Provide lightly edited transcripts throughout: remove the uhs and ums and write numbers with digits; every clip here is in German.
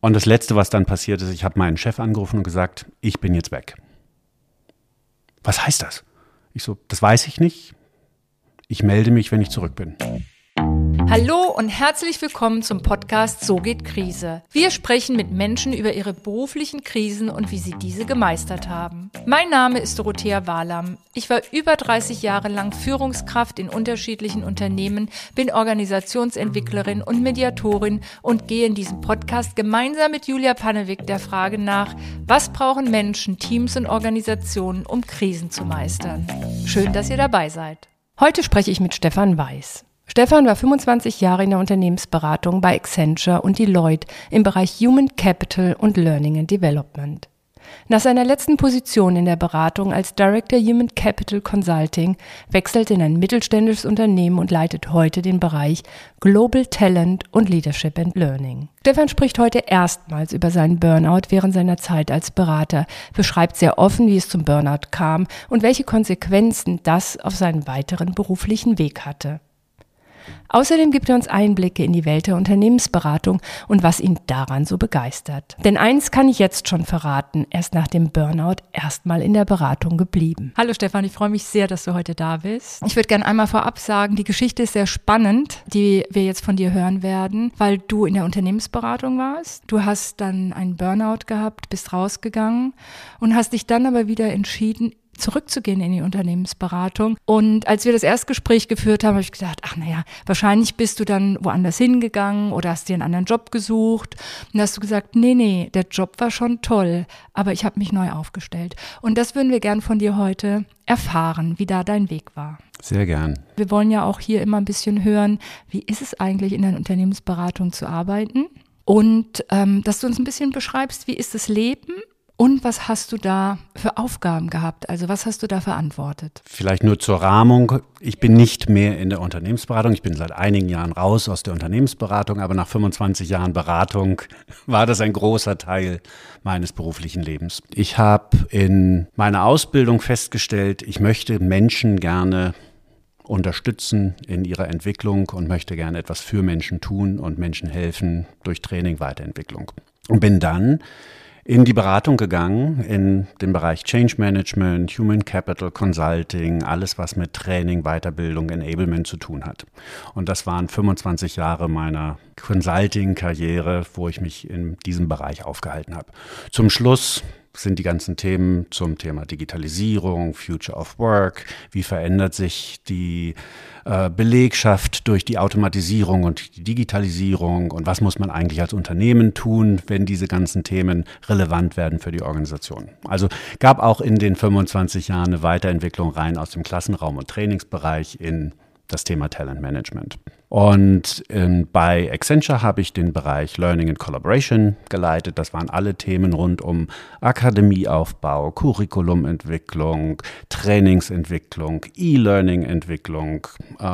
Und das Letzte, was dann passiert ist, ich habe meinen Chef angerufen und gesagt, ich bin jetzt weg. Was heißt das? Ich so, das weiß ich nicht. Ich melde mich, wenn ich zurück bin. Hallo und herzlich willkommen zum Podcast So geht Krise. Wir sprechen mit Menschen über ihre beruflichen Krisen und wie sie diese gemeistert haben. Mein Name ist Dorothea Wahlam. Ich war über 30 Jahre lang Führungskraft in unterschiedlichen Unternehmen, bin Organisationsentwicklerin und Mediatorin und gehe in diesem Podcast gemeinsam mit Julia Pannewick der Frage nach, was brauchen Menschen, Teams und Organisationen, um Krisen zu meistern. Schön, dass ihr dabei seid. Heute spreche ich mit Stefan Weiß. Stefan war 25 Jahre in der Unternehmensberatung bei Accenture und Deloitte im Bereich Human Capital und Learning and Development. Nach seiner letzten Position in der Beratung als Director Human Capital Consulting wechselte in ein mittelständisches Unternehmen und leitet heute den Bereich Global Talent und Leadership and Learning. Stefan spricht heute erstmals über seinen Burnout während seiner Zeit als Berater, beschreibt sehr offen, wie es zum Burnout kam und welche Konsequenzen das auf seinen weiteren beruflichen Weg hatte. Außerdem gibt er uns Einblicke in die Welt der Unternehmensberatung und was ihn daran so begeistert. Denn eins kann ich jetzt schon verraten, er ist nach dem Burnout erstmal in der Beratung geblieben. Hallo Stefan, ich freue mich sehr, dass du heute da bist. Ich würde gerne einmal vorab sagen, die Geschichte ist sehr spannend, die wir jetzt von dir hören werden, weil du in der Unternehmensberatung warst. Du hast dann einen Burnout gehabt, bist rausgegangen und hast dich dann aber wieder entschieden, zurückzugehen in die Unternehmensberatung. Und als wir das Erstgespräch geführt haben, habe ich gedacht, wahrscheinlich bist du dann woanders hingegangen oder hast dir einen anderen Job gesucht. Und da hast du gesagt, nee, der Job war schon toll, aber ich habe mich neu aufgestellt. Und das würden wir gern von dir heute erfahren, wie da dein Weg war. Sehr gern. Wir wollen ja auch hier immer ein bisschen hören, wie ist es eigentlich in der Unternehmensberatung zu arbeiten? Und dass du uns ein bisschen beschreibst, wie ist das Leben? Und was hast du da für Aufgaben gehabt? Also was hast du da verantwortet? Vielleicht nur zur Rahmung. Ich bin nicht mehr in der Unternehmensberatung. Ich bin seit einigen Jahren raus aus der Unternehmensberatung, aber nach 25 Jahren Beratung war das ein großer Teil meines beruflichen Lebens. Ich habe in meiner Ausbildung festgestellt, ich möchte Menschen gerne unterstützen in ihrer Entwicklung und möchte gerne etwas für Menschen tun und Menschen helfen durch Training, Weiterentwicklung. Und bin dann in die Beratung gegangen, in den Bereich Change Management, Human Capital Consulting, alles was mit Training, Weiterbildung, Enablement zu tun hat. Und das waren 25 Jahre meiner Consulting-Karriere, wo ich mich in diesem Bereich aufgehalten habe. Zum Schluss sind die ganzen Themen zum Thema Digitalisierung, Future of Work, wie verändert sich die Belegschaft durch die Automatisierung und die Digitalisierung und was muss man eigentlich als Unternehmen tun, wenn diese ganzen Themen relevant werden für die Organisation. Also gab auch in den 25 Jahren eine Weiterentwicklung rein aus dem Klassenraum- und Trainingsbereich in das Thema Talent Management. Und bei Accenture habe ich den Bereich Learning and Collaboration geleitet. Das waren alle Themen rund um Akademieaufbau, Curriculumentwicklung, Trainingsentwicklung, E-Learning-Entwicklung,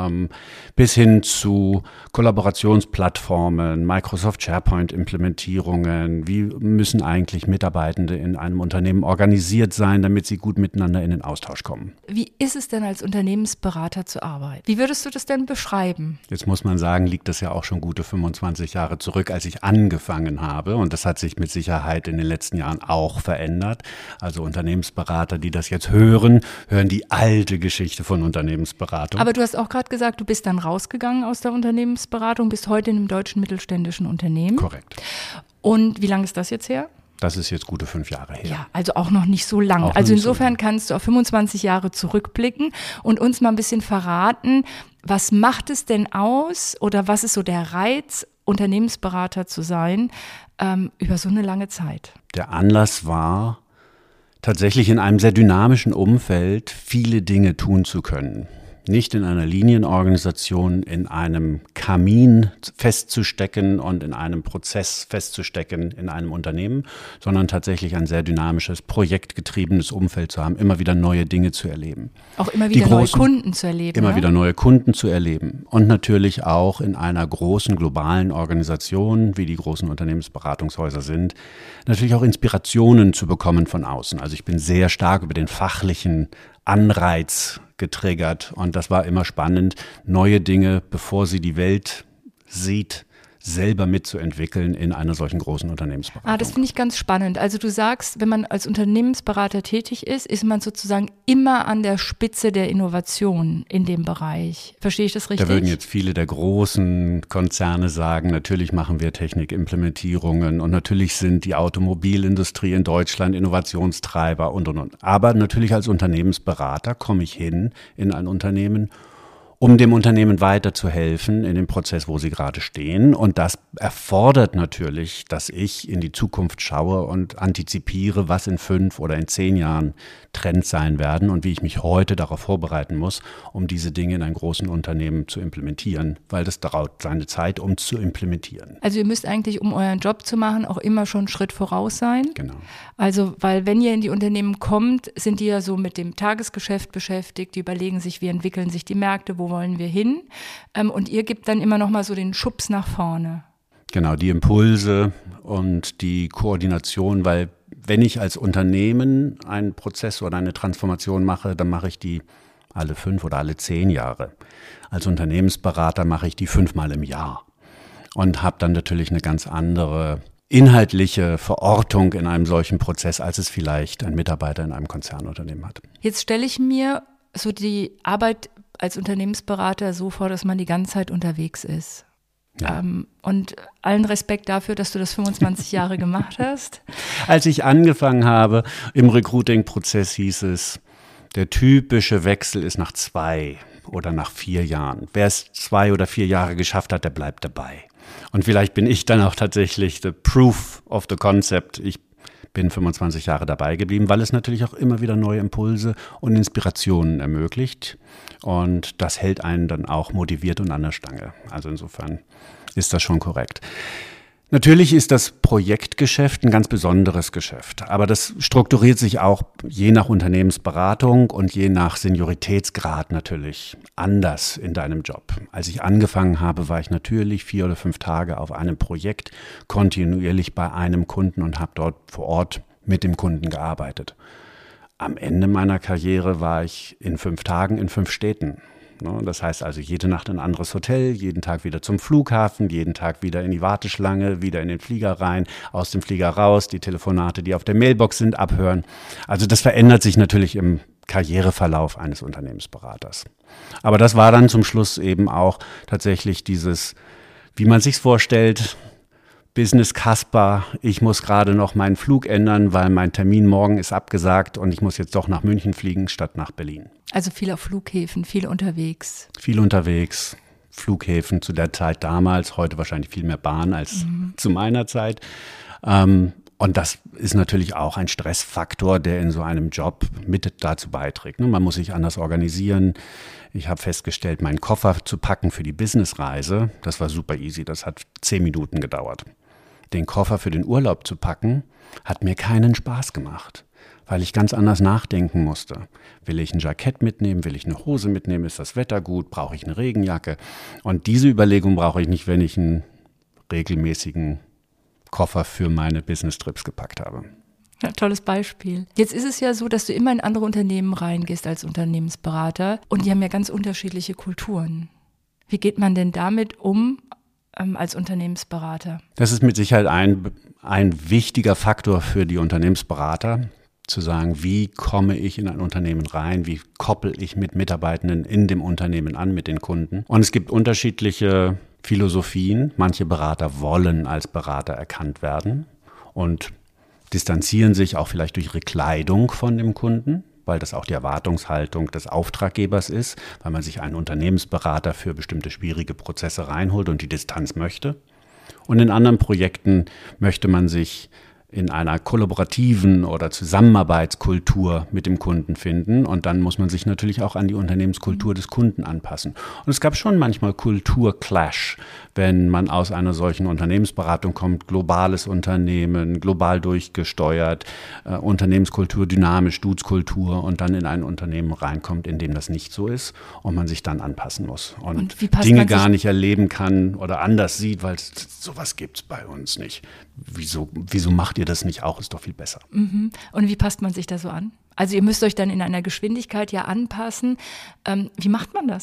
bis hin zu Kollaborationsplattformen, Microsoft SharePoint-Implementierungen. Wie müssen eigentlich Mitarbeitende in einem Unternehmen organisiert sein, damit sie gut miteinander in den Austausch kommen? Wie ist es denn als Unternehmensberater zu arbeiten? Wie würdest du das denn beschreiben? Jetzt muss man sagen, liegt das ja auch schon gute 25 Jahre zurück, als ich angefangen habe. Und das hat sich mit Sicherheit in den letzten Jahren auch verändert. Also Unternehmensberater, die das jetzt hören die alte Geschichte von Unternehmensberatung. Aber du hast auch gerade gesagt, du bist dann rausgegangen aus der Unternehmensberatung, bist heute in einem deutschen mittelständischen Unternehmen. Korrekt. Und wie lange ist das jetzt her? Das ist jetzt gute 5 Jahre her. Ja, also auch noch nicht so lang. Also insofern kannst du auf 25 Jahre zurückblicken und uns mal ein bisschen verraten, was macht es denn aus oder was ist so der Reiz, Unternehmensberater zu sein, über so eine lange Zeit? Der Anlass war, tatsächlich in einem sehr dynamischen Umfeld viele Dinge tun zu können. Nicht in einer Linienorganisation, in einem Kamin festzustecken und in einem Prozess festzustecken in einem Unternehmen, sondern tatsächlich ein sehr dynamisches, projektgetriebenes Umfeld zu haben, immer wieder neue Dinge zu erleben. Auch immer wieder neue Kunden zu erleben. Immer wieder neue Kunden zu erleben. Und natürlich auch in einer großen globalen Organisation, wie die großen Unternehmensberatungshäuser sind, natürlich auch Inspirationen zu bekommen von außen. Also ich bin sehr stark über den fachlichen Anreiz getriggert und das war immer spannend, neue Dinge, bevor sie die Welt sieht, selber mitzuentwickeln in einer solchen großen Unternehmensberatung. Das finde ich ganz spannend. Also du sagst, wenn man als Unternehmensberater tätig ist man sozusagen immer an der Spitze der Innovation in dem Bereich. Verstehe ich das richtig? Da würden jetzt viele der großen Konzerne sagen, natürlich machen wir Technikimplementierungen und natürlich sind die Automobilindustrie in Deutschland Innovationstreiber und. Aber natürlich als Unternehmensberater komme ich hin in ein Unternehmen, um dem Unternehmen weiterzuhelfen in dem Prozess, wo sie gerade stehen. Und das erfordert natürlich, dass ich in die Zukunft schaue und antizipiere, was in 5 oder in 10 Jahren Trends sein werden und wie ich mich heute darauf vorbereiten muss, um diese Dinge in einem großen Unternehmen zu implementieren, weil das dauert seine Zeit, um zu implementieren. Also ihr müsst eigentlich, um euren Job zu machen, auch immer schon einen Schritt voraus sein. Genau. Also, weil wenn ihr in die Unternehmen kommt, sind die ja so mit dem Tagesgeschäft beschäftigt, die überlegen sich, wie entwickeln sich die Märkte, wo wollen wir hin? Und ihr gebt dann immer noch mal so den Schubs nach vorne. Genau, die Impulse und die Koordination, weil wenn ich als Unternehmen einen Prozess oder eine Transformation mache, dann mache ich die alle 5 oder alle 10 Jahre. Als Unternehmensberater mache ich die 5-mal im Jahr und habe dann natürlich eine ganz andere inhaltliche Verortung in einem solchen Prozess, als es vielleicht ein Mitarbeiter in einem Konzernunternehmen hat. Jetzt stelle ich mir so die Arbeit als Unternehmensberater so vor, dass man die ganze Zeit unterwegs ist. Ja. Und allen Respekt dafür, dass du das 25 Jahre gemacht hast. Als ich angefangen habe, im Recruiting-Prozess hieß es, der typische Wechsel ist nach 2 oder nach 4 Jahren. Wer es 2 oder 4 Jahre geschafft hat, der bleibt dabei. Und vielleicht bin ich dann auch tatsächlich the proof of the concept. Ich bin 25 Jahre dabei geblieben, weil es natürlich auch immer wieder neue Impulse und Inspirationen ermöglicht. Und das hält einen dann auch motiviert und an der Stange. Also insofern ist das schon korrekt. Natürlich ist das Projektgeschäft ein ganz besonderes Geschäft, aber das strukturiert sich auch je nach Unternehmensberatung und je nach Senioritätsgrad natürlich anders in deinem Job. Als ich angefangen habe, war ich natürlich 4 oder 5 Tage auf einem Projekt kontinuierlich bei einem Kunden und habe dort vor Ort mit dem Kunden gearbeitet. Am Ende meiner Karriere war ich in 5 Tagen in 5 Städten. Das heißt also jede Nacht ein anderes Hotel, jeden Tag wieder zum Flughafen, jeden Tag wieder in die Warteschlange, wieder in den Flieger rein, aus dem Flieger raus, die Telefonate, die auf der Mailbox sind, abhören. Also das verändert sich natürlich im Karriereverlauf eines Unternehmensberaters. Aber das war dann zum Schluss eben auch tatsächlich dieses, wie man sich's vorstellt, Business Casper, ich muss gerade noch meinen Flug ändern, weil mein Termin morgen ist abgesagt und ich muss jetzt doch nach München fliegen statt nach Berlin. Also viel auf Flughäfen, viel unterwegs. Viel unterwegs, Flughäfen zu der Zeit damals, heute wahrscheinlich viel mehr Bahn als zu meiner Zeit. Und das ist natürlich auch ein Stressfaktor, der in so einem Job mit dazu beiträgt. Man muss sich anders organisieren. Ich habe festgestellt, meinen Koffer zu packen für die Businessreise, das war super easy, das hat 10 Minuten gedauert. Den Koffer für den Urlaub zu packen, hat mir keinen Spaß gemacht, weil ich ganz anders nachdenken musste. Will ich ein Jackett mitnehmen? Will ich eine Hose mitnehmen? Ist das Wetter gut? Brauche ich eine Regenjacke? Und diese Überlegung brauche ich nicht, wenn ich einen regelmäßigen Koffer für meine Business-Trips gepackt habe. Ja, tolles Beispiel. Jetzt ist es ja so, dass du immer in andere Unternehmen reingehst als Unternehmensberater und die haben ja ganz unterschiedliche Kulturen. Wie geht man denn damit um als Unternehmensberater? Das ist mit Sicherheit ein wichtiger Faktor für die Unternehmensberater, zu sagen, wie komme ich in ein Unternehmen rein, wie koppel ich mit Mitarbeitenden in dem Unternehmen an, mit den Kunden. Und es gibt unterschiedliche Philosophien. Manche Berater wollen als Berater erkannt werden und distanzieren sich auch vielleicht durch ihre Kleidung von dem Kunden, weil das auch die Erwartungshaltung des Auftraggebers ist, weil man sich einen Unternehmensberater für bestimmte schwierige Prozesse reinholt und die Distanz möchte. Und in anderen Projekten möchte man sich in einer kollaborativen oder Zusammenarbeitskultur mit dem Kunden finden. Und dann muss man sich natürlich auch an die Unternehmenskultur des Kunden anpassen. Und es gab schon manchmal Kulturclash, wenn man aus einer solchen Unternehmensberatung kommt, globales Unternehmen, global durchgesteuert, Unternehmenskultur, dynamisch, Duzkultur und dann in ein Unternehmen reinkommt, in dem das nicht so ist und man sich dann anpassen muss und Dinge gar nicht erleben kann oder anders sieht, weil sowas gibt es bei uns nicht. Wieso macht ihr das nicht auch? Ist doch viel besser. Mhm. Und wie passt man sich da so an? Also ihr müsst euch dann in einer Geschwindigkeit ja anpassen. Wie macht man das?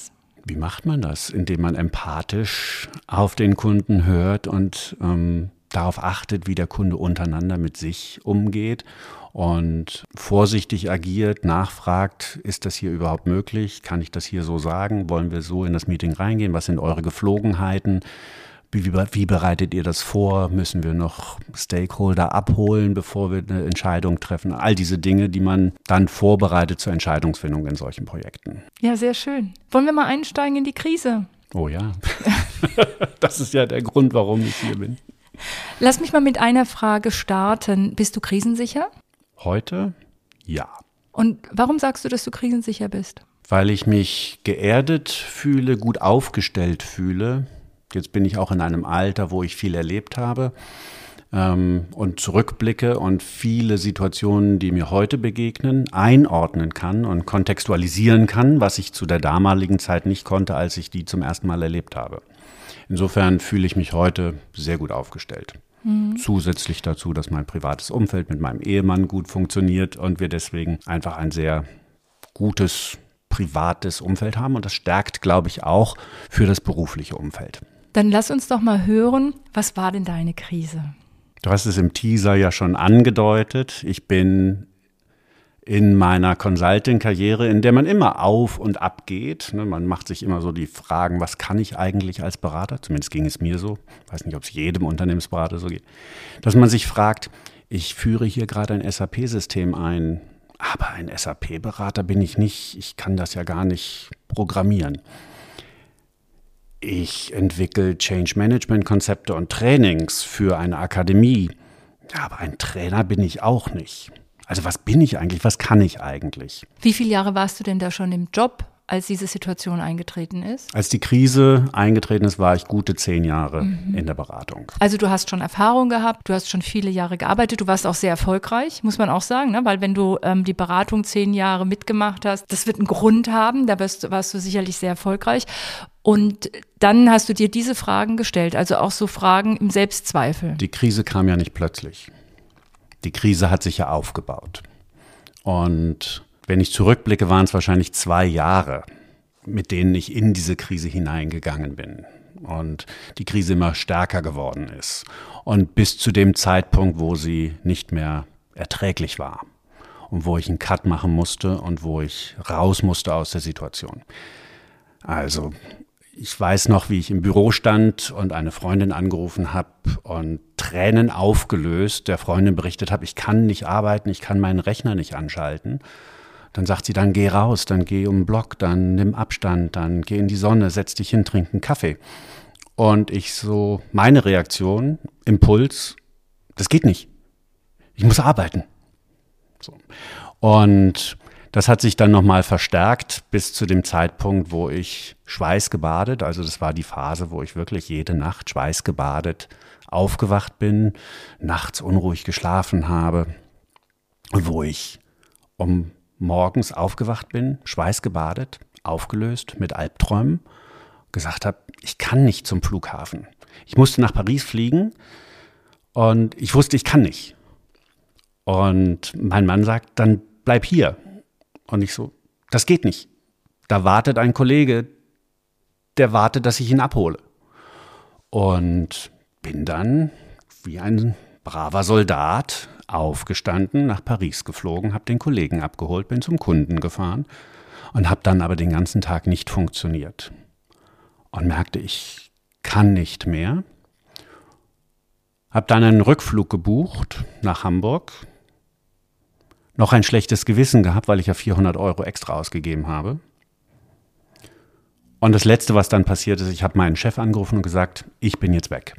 Wie macht man das? Indem man empathisch auf den Kunden hört und darauf achtet, wie der Kunde untereinander mit sich umgeht und vorsichtig agiert, nachfragt, ist das hier überhaupt möglich? Kann ich das hier so sagen? Wollen wir so in das Meeting reingehen? Was sind eure Geflogenheiten? Wie bereitet ihr das vor? Müssen wir noch Stakeholder abholen, bevor wir eine Entscheidung treffen? All diese Dinge, die man dann vorbereitet zur Entscheidungsfindung in solchen Projekten. Ja, sehr schön. Wollen wir mal einsteigen in die Krise? Oh ja, das ist ja der Grund, warum ich hier bin. Lass mich mal mit einer Frage starten. Bist du krisensicher? Heute? Ja. Und warum sagst du, dass du krisensicher bist? Weil ich mich geerdet fühle, gut aufgestellt fühle. Jetzt bin ich auch in einem Alter, wo ich viel erlebt habe und zurückblicke und viele Situationen, die mir heute begegnen, einordnen kann und kontextualisieren kann, was ich zu der damaligen Zeit nicht konnte, als ich die zum ersten Mal erlebt habe. Insofern fühle ich mich heute sehr gut aufgestellt. Zusätzlich dazu, dass mein privates Umfeld mit meinem Ehemann gut funktioniert und wir deswegen einfach ein sehr gutes privates Umfeld haben. Und das stärkt, glaube ich, auch für das berufliche Umfeld. Dann lass uns doch mal hören, was war denn deine Krise? Du hast es im Teaser ja schon angedeutet. Ich bin in meiner Consulting-Karriere, in der man immer auf und ab geht. Man macht sich immer so die Fragen, was kann ich eigentlich als Berater? Zumindest ging es mir so. Ich weiß nicht, ob es jedem Unternehmensberater so geht. Dass man sich fragt, ich führe hier gerade ein SAP-System ein, aber ein SAP-Berater bin ich nicht. Ich kann das ja gar nicht programmieren. Ich entwickle Change-Management-Konzepte und Trainings für eine Akademie. Ja, aber ein Trainer bin ich auch nicht. Also was bin ich eigentlich? Was kann ich eigentlich? Wie viele Jahre warst du denn da schon im Job, als diese Situation eingetreten ist? Als die Krise eingetreten ist, war ich gute 10 Jahre in der Beratung. Also du hast schon Erfahrung gehabt, du hast schon viele Jahre gearbeitet, du warst auch sehr erfolgreich, muss man auch sagen, ne? Weil wenn du die Beratung 10 Jahre mitgemacht hast, das wird einen Grund haben, da warst du sicherlich sehr erfolgreich. Und dann hast du dir diese Fragen gestellt, also auch so Fragen im Selbstzweifel. Die Krise kam ja nicht plötzlich. Die Krise hat sich ja aufgebaut. Und wenn ich zurückblicke, waren es wahrscheinlich 2 Jahre, mit denen ich in diese Krise hineingegangen bin. Und die Krise immer stärker geworden ist. Und bis zu dem Zeitpunkt, wo sie nicht mehr erträglich war. Und wo ich einen Cut machen musste und wo ich raus musste aus der Situation. Also ich weiß noch, wie ich im Büro stand und eine Freundin angerufen habe und Tränen aufgelöst der Freundin berichtet habe, ich kann nicht arbeiten, ich kann meinen Rechner nicht anschalten. Dann sagt sie, dann geh raus, dann geh um den Block, dann nimm Abstand, dann geh in die Sonne, setz dich hin, trink einen Kaffee. Und ich so, meine Reaktion, Impuls, das geht nicht. Ich muss arbeiten. So. Und das hat sich dann nochmal verstärkt bis zu dem Zeitpunkt, wo ich schweißgebadet, also das war die Phase, wo ich wirklich jede Nacht schweißgebadet aufgewacht bin, nachts unruhig geschlafen habe und wo ich morgens aufgewacht bin, schweißgebadet, aufgelöst mit Albträumen, gesagt habe, ich kann nicht zum Flughafen. Ich musste nach Paris fliegen und ich wusste, ich kann nicht. Und mein Mann sagt, dann bleib hier. Und ich so, das geht nicht. Da wartet ein Kollege, der wartet, dass ich ihn abhole. Und bin dann wie ein braver Soldat aufgestanden, nach Paris geflogen, habe den Kollegen abgeholt, bin zum Kunden gefahren und habe dann aber den ganzen Tag nicht funktioniert. Und merkte, ich kann nicht mehr. Habe dann einen Rückflug gebucht nach Hamburg. Noch ein schlechtes Gewissen gehabt, weil ich ja 400 € extra ausgegeben habe. Und das Letzte, was dann passiert ist, ich habe meinen Chef angerufen und gesagt, ich bin jetzt weg.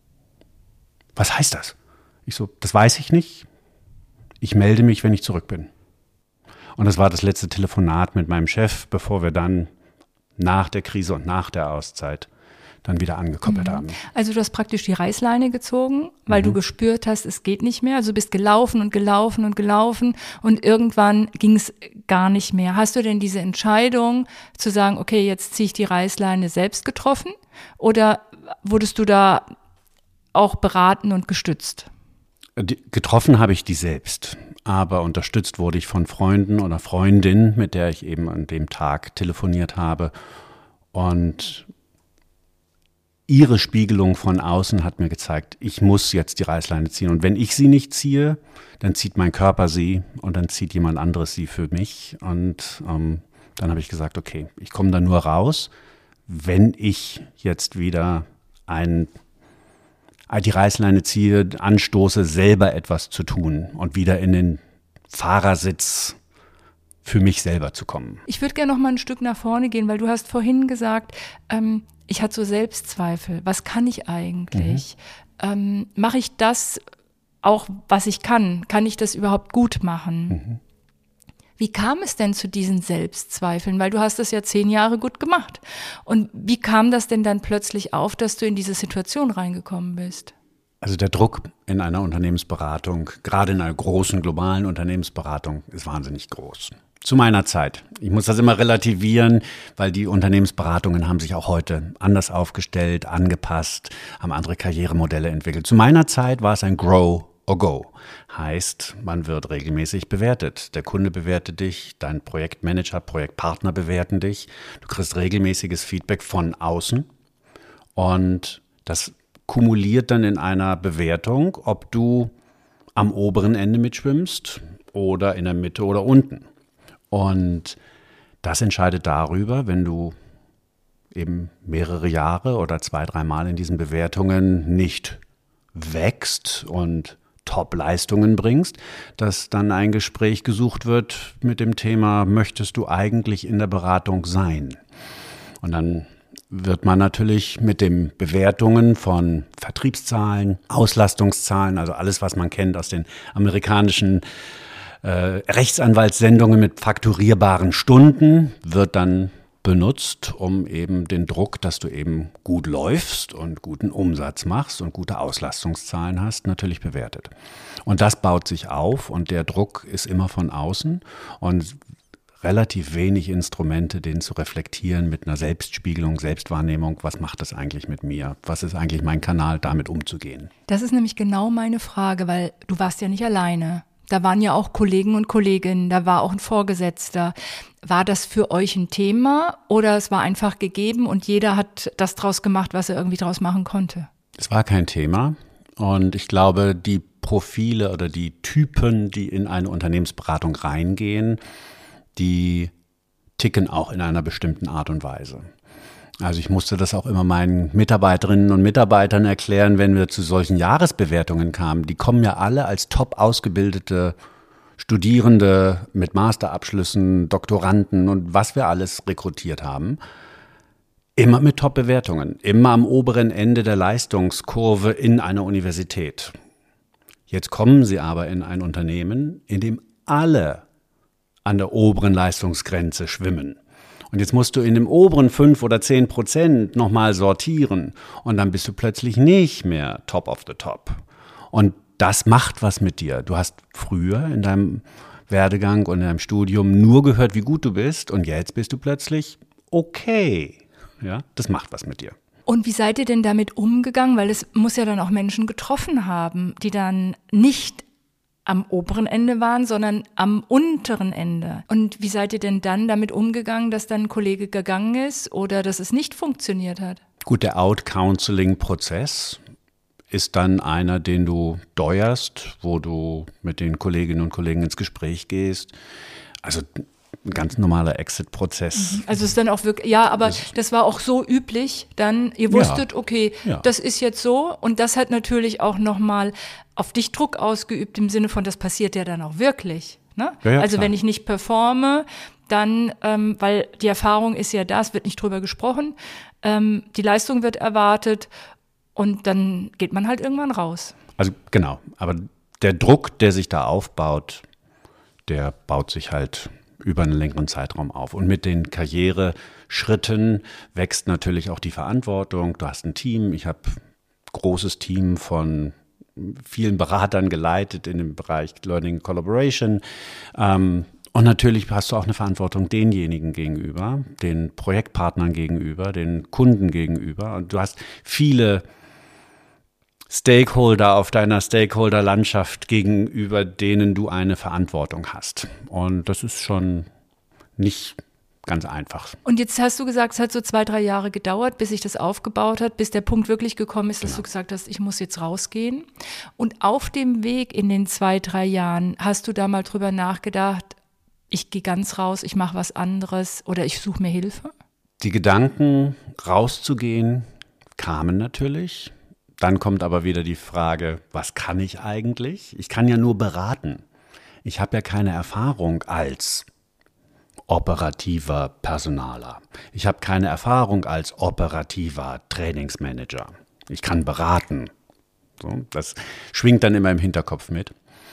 Was heißt das? Ich so, das weiß ich nicht. Ich melde mich, wenn ich zurück bin. Und das war das letzte Telefonat mit meinem Chef, bevor wir dann nach der Krise und nach der Auszeit dann wieder angekoppelt haben. Also du hast praktisch die Reißleine gezogen, weil du gespürt hast, es geht nicht mehr. Also du bist gelaufen und gelaufen und gelaufen und irgendwann ging es gar nicht mehr. Hast du denn diese Entscheidung zu sagen, okay, jetzt ziehe ich die Reißleine selbst getroffen oder wurdest du da auch beraten und gestützt? Getroffen habe ich die selbst, aber unterstützt wurde ich von Freunden oder Freundin, mit der ich eben an dem Tag telefoniert habe. Und ihre Spiegelung von außen hat mir gezeigt, ich muss jetzt die Reißleine ziehen. Und wenn ich sie nicht ziehe, dann zieht mein Körper sie und dann zieht jemand anderes sie für mich. Und dann habe ich gesagt, okay, ich komme da nur raus, wenn ich jetzt wieder die Reißleine ziehe, anstoße, selber etwas zu tun und wieder in den Fahrersitz für mich selber zu kommen. Ich würde gerne noch mal ein Stück nach vorne gehen, weil du hast vorhin gesagt, ich hatte so Selbstzweifel. Was kann ich eigentlich? Mache ich das auch, was ich kann? Kann ich das überhaupt gut machen? Wie kam es denn zu diesen Selbstzweifeln? Weil du hast das ja 10 Jahre gut gemacht. Und wie kam das denn dann plötzlich auf, dass du in diese Situation reingekommen bist? Also der Druck in einer Unternehmensberatung, gerade in einer großen globalen Unternehmensberatung, ist wahnsinnig groß. Zu meiner Zeit. Ich muss das immer relativieren, weil die Unternehmensberatungen haben sich auch heute anders aufgestellt, angepasst, haben andere Karrieremodelle entwickelt. Zu meiner Zeit war es ein Grow or Go. Heißt, man wird regelmäßig bewertet. Der Kunde bewertet dich, dein Projektmanager, Projektpartner bewerten dich. Du kriegst regelmäßiges Feedback von außen und das kumuliert dann in einer Bewertung, ob du am oberen Ende mitschwimmst oder in der Mitte oder unten. Und das entscheidet darüber, wenn du eben mehrere Jahre oder 2-3 Mal in diesen Bewertungen nicht wächst und Top-Leistungen bringst, dass dann ein Gespräch gesucht wird mit dem Thema, möchtest du eigentlich in der Beratung sein? Und dann wird man natürlich mit den Bewertungen von Vertriebszahlen, Auslastungszahlen, also alles, was man kennt aus den amerikanischen Rechtsanwaltssendungen mit fakturierbaren Stunden, wird dann benutzt, um eben den Druck, dass du eben gut läufst und guten Umsatz machst und gute Auslastungszahlen hast, natürlich bewertet. Und das baut sich auf und der Druck ist immer von außen und relativ wenig Instrumente, den zu reflektieren mit einer Selbstspiegelung, Selbstwahrnehmung. Was macht das eigentlich mit mir? Was ist eigentlich mein Kanal, damit umzugehen? Das ist nämlich genau meine Frage, weil du warst ja nicht alleine. Da waren ja auch Kollegen und Kolleginnen, da war auch ein Vorgesetzter. War das für euch ein Thema oder es war einfach gegeben und jeder hat das draus gemacht, was er irgendwie draus machen konnte? Es war kein Thema und ich glaube, die Profile oder die Typen, die in eine Unternehmensberatung reingehen, die ticken auch in einer bestimmten Art und Weise. Also ich musste das auch immer meinen Mitarbeiterinnen und Mitarbeitern erklären, wenn wir zu solchen Jahresbewertungen kamen. Die kommen ja alle als top ausgebildete Studierende mit Masterabschlüssen, Doktoranden und was wir alles rekrutiert haben. Immer mit Top-Bewertungen, immer am oberen Ende der Leistungskurve in einer Universität. Jetzt kommen sie aber in ein Unternehmen, in dem alle an der oberen Leistungsgrenze schwimmen. Und jetzt musst du in dem oberen 5 oder 10% nochmal sortieren und dann bist du plötzlich nicht mehr top of the top. Und das macht was mit dir. Du hast früher in deinem Werdegang und in deinem Studium nur gehört, wie gut du bist und jetzt bist du plötzlich okay. Ja, das macht was mit dir. Und wie seid ihr denn damit umgegangen? Weil es muss ja dann auch Menschen getroffen haben, die dann nicht am oberen Ende waren, sondern am unteren Ende. Und wie seid ihr denn dann damit umgegangen, dass dann ein Kollege gegangen ist oder dass es nicht funktioniert hat? Gut, der Out-Counseling-Prozess ist dann einer, den du steuerst, wo du mit den Kolleginnen und Kollegen ins Gespräch gehst. Also ein ganz normaler Exit-Prozess. Also es ist dann auch wirklich, ja, aber das war auch so üblich, dann, ihr wusstet, okay, das ist jetzt so und das hat natürlich auch nochmal auf dich Druck ausgeübt im Sinne von, das passiert ja dann auch wirklich. Ne? Ja, also klar. wenn ich nicht performe, dann, weil die Erfahrung ist ja da, es wird nicht drüber gesprochen, die Leistung wird erwartet und dann geht man halt irgendwann raus. Also genau, aber der Druck, der sich da aufbaut, der baut sich halt über einen längeren Zeitraum auf. Und mit den Karriereschritten wächst natürlich auch die Verantwortung. Du hast ein Team. Ich habe ein großes Team von vielen Beratern geleitet in dem Bereich Learning Collaboration. Und natürlich hast du auch eine Verantwortung denjenigen gegenüber, den Projektpartnern gegenüber, den Kunden gegenüber. Und du hast viele Stakeholder auf deiner Stakeholder-Landschaft gegenüber denen du eine Verantwortung hast. Und das ist schon nicht Ganz einfach. Und jetzt hast du gesagt, es hat so 2-3 Jahre gedauert, bis sich das aufgebaut hat, bis der Punkt wirklich gekommen ist, dass du gesagt hast, ich muss jetzt rausgehen. Und auf dem Weg in den 2-3 Jahren hast du da mal drüber nachgedacht, ich gehe ganz raus, ich mache was anderes oder ich suche mir Hilfe? Die Gedanken, rauszugehen, kamen natürlich. Dann kommt aber wieder die Frage, was kann ich eigentlich? Ich kann ja nur beraten. Ich habe ja keine Erfahrung als operativer Personaler. Ich habe keine Erfahrung als operativer Trainingsmanager. Ich kann beraten. So, das schwingt dann immer im Hinterkopf mit.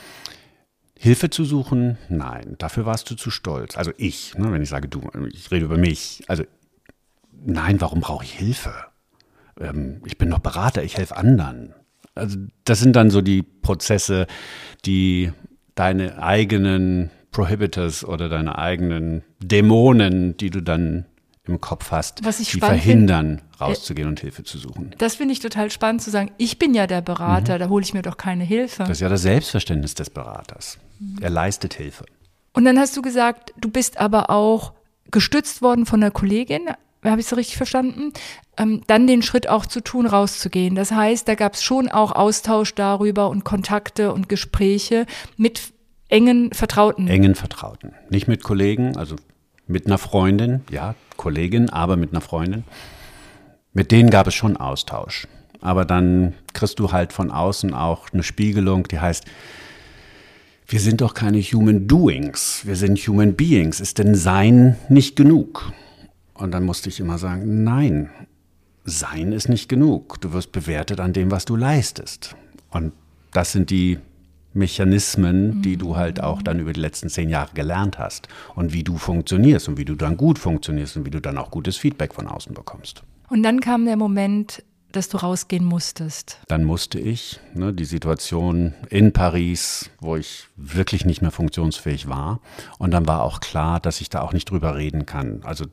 Hilfe zu suchen? Nein, dafür warst du zu stolz. Also ich, wenn ich sage du, ich rede über mich. Also nein, warum brauche ich Hilfe? Ich bin doch Berater, ich helfe anderen. Also das sind dann so die Prozesse, die deine eigenen Prohibitors oder deine eigenen Dämonen, die du dann im Kopf hast, die verhindern, rauszugehen und Hilfe zu suchen. Das finde ich total spannend zu sagen, ich bin ja der Berater, da hole ich mir doch keine Hilfe. Das ist ja das Selbstverständnis des Beraters. Er leistet Hilfe. Und dann hast du gesagt, du bist aber auch gestützt worden von einer Kollegin, habe ich so richtig verstanden, dann den Schritt auch zu tun, rauszugehen. Das heißt, da gab es schon auch Austausch darüber und Kontakte und Gespräche mit engen Vertrauten. Engen Vertrauten. Nicht mit Kollegen, also mit einer Freundin, ja, Kollegin, aber mit einer Freundin. Mit denen gab es schon Austausch. Aber dann kriegst du halt von außen auch eine Spiegelung, die heißt, wir sind doch keine Human Doings, wir sind Human Beings. Ist denn Sein nicht genug? Und dann musste ich immer sagen, nein, Sein ist nicht genug. Du wirst bewertet an dem, was du leistest. Und das sind die Mechanismen, die du halt auch dann über die letzten 10 Jahre gelernt hast. Und wie du funktionierst und wie du dann gut funktionierst und wie du dann auch gutes Feedback von außen bekommst. Und dann kam der Moment, dass du rausgehen musstest. Dann musste ich, die Situation in Paris, wo ich wirklich nicht mehr funktionsfähig war. Und dann war auch klar, dass ich da auch nicht drüber reden kann. Also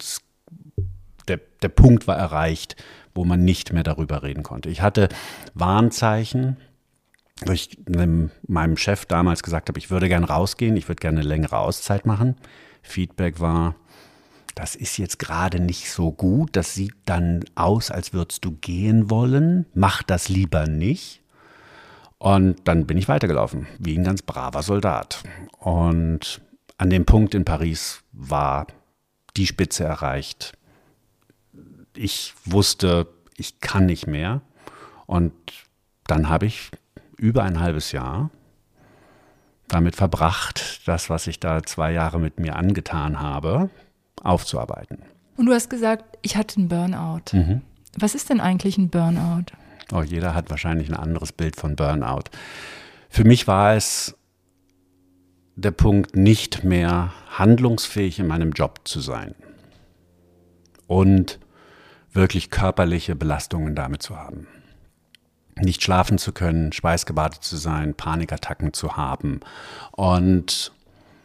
der Punkt war erreicht, wo man nicht mehr darüber reden konnte. Ich hatte Warnzeichen, wo ich meinem Chef damals gesagt habe, ich würde gerne rausgehen, ich würde gerne eine längere Auszeit machen. Feedback war, das ist jetzt gerade nicht so gut, das sieht dann aus, als würdest du gehen wollen, mach das lieber nicht. Und dann bin ich weitergelaufen, wie ein ganz braver Soldat. Und an dem Punkt in Paris war die Spitze erreicht. Ich wusste, ich kann nicht mehr. Und dann habe ich über ein halbes Jahr damit verbracht, das, was ich da 2 Jahre mit mir angetan habe, aufzuarbeiten. Und du hast gesagt, ich hatte einen Burnout. Was ist denn eigentlich ein Burnout? Oh, jeder hat wahrscheinlich ein anderes Bild von Burnout. Für mich war es der Punkt, nicht mehr handlungsfähig in meinem Job zu sein und wirklich körperliche Belastungen damit zu haben. Nicht schlafen zu können, schweißgebadet zu sein, Panikattacken zu haben und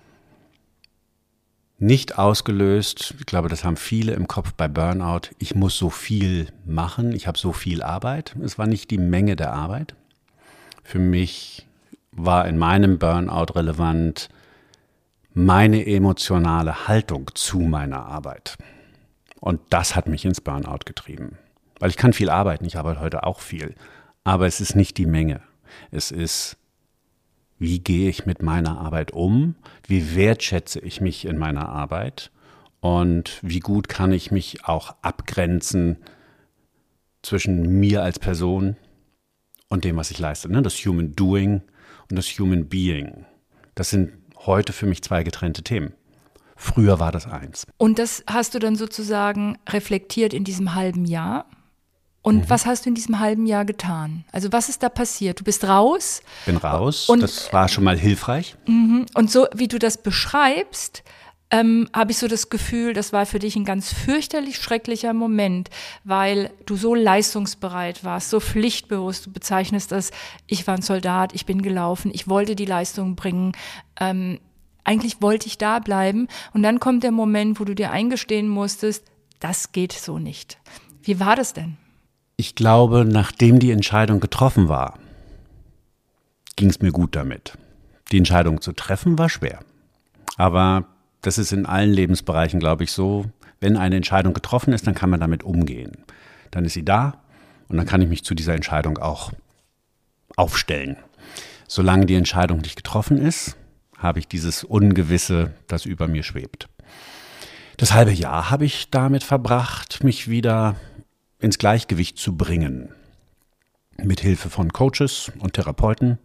nicht ausgelöst, ich glaube, das haben viele im Kopf bei Burnout, ich muss so viel machen, ich habe so viel Arbeit. Es war nicht die Menge der Arbeit. Für mich war in meinem Burnout relevant meine emotionale Haltung zu meiner Arbeit. Und das hat mich ins Burnout getrieben. Weil ich kann viel arbeiten, ich arbeite heute auch viel. Aber es ist nicht die Menge. Es ist, wie gehe ich mit meiner Arbeit um? Wie wertschätze ich mich in meiner Arbeit? Und wie gut kann ich mich auch abgrenzen zwischen mir als Person und dem, was ich leiste? Das Human Doing und das Human Being. Das sind heute für mich 2 getrennte Themen. Früher war das eins. Und das hast du dann sozusagen reflektiert in diesem halben Jahr? Und was hast du in diesem halben Jahr getan? Also was ist da passiert? Du bist raus. Bin raus, und das war schon mal hilfreich. Und so wie du das beschreibst, habe ich so das Gefühl, das war für dich ein ganz fürchterlich schrecklicher Moment, weil du so leistungsbereit warst, so pflichtbewusst. Du bezeichnest das, ich war ein Soldat, ich bin gelaufen, ich wollte die Leistung bringen. Eigentlich wollte ich da bleiben. Und dann kommt der Moment, wo du dir eingestehen musstest, das geht so nicht. Wie war das denn? Ich glaube, nachdem die Entscheidung getroffen war, ging es mir gut damit. Die Entscheidung zu treffen war schwer. Aber das ist in allen Lebensbereichen, glaube ich, so, wenn eine Entscheidung getroffen ist, dann kann man damit umgehen. Dann ist sie da und dann kann ich mich zu dieser Entscheidung auch aufstellen. Solange die Entscheidung nicht getroffen ist, habe ich dieses Ungewisse, das über mir schwebt. Das halbe Jahr habe ich damit verbracht, mich wieder ins Gleichgewicht zu bringen. Mit Hilfe von Coaches und Therapeuten,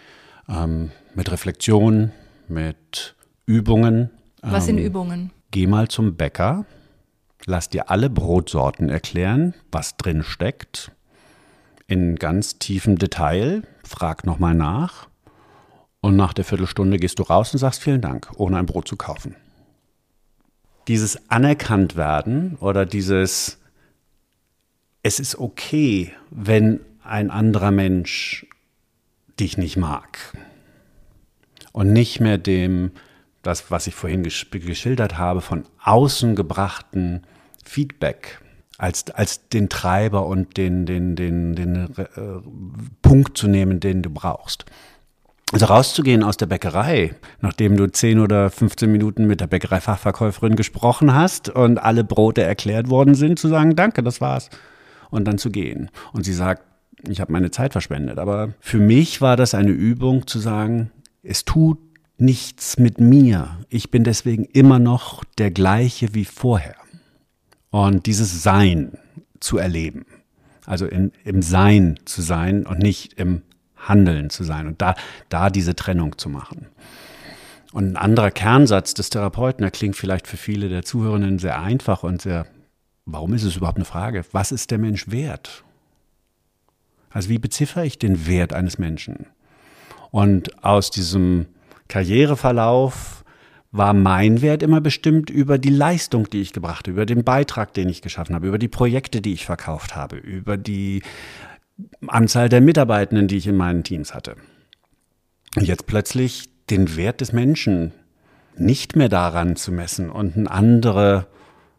mit Reflexion, mit Übungen. Was sind Übungen? Geh mal zum Bäcker, lass dir alle Brotsorten erklären, was drin steckt, in ganz tiefem Detail, frag nochmal nach und nach der Viertelstunde gehst du raus und sagst vielen Dank, ohne ein Brot zu kaufen. Dieses Anerkanntwerden oder dieses, es ist okay, wenn ein anderer Mensch dich nicht mag und nicht mehr das, was ich vorhin geschildert habe, von außen gebrachten Feedback als den Treiber und den Punkt zu nehmen, den du brauchst. Also rauszugehen aus der Bäckerei, nachdem du 10 oder 15 Minuten mit der Bäckereifachverkäuferin gesprochen hast und alle Brote erklärt worden sind, zu sagen, danke, das war's. Und dann zu gehen. Und sie sagt, ich habe meine Zeit verschwendet. Aber für mich war das eine Übung zu sagen, es tut nichts mit mir. Ich bin deswegen immer noch der gleiche wie vorher. Und dieses Sein zu erleben, also im Sein zu sein und nicht im Handeln zu sein und da diese Trennung zu machen. Und ein anderer Kernsatz des Therapeuten, der klingt vielleicht für viele der Zuhörenden sehr einfach und sehr, warum ist es überhaupt eine Frage? Was ist der Mensch wert? Also wie beziffere ich den Wert eines Menschen? Und aus diesem Karriereverlauf war mein Wert immer bestimmt über die Leistung, die ich gebracht habe, über den Beitrag, den ich geschaffen habe, über die Projekte, die ich verkauft habe, über die Anzahl der Mitarbeitenden, die ich in meinen Teams hatte. Und jetzt plötzlich den Wert des Menschen nicht mehr daran zu messen und einen andere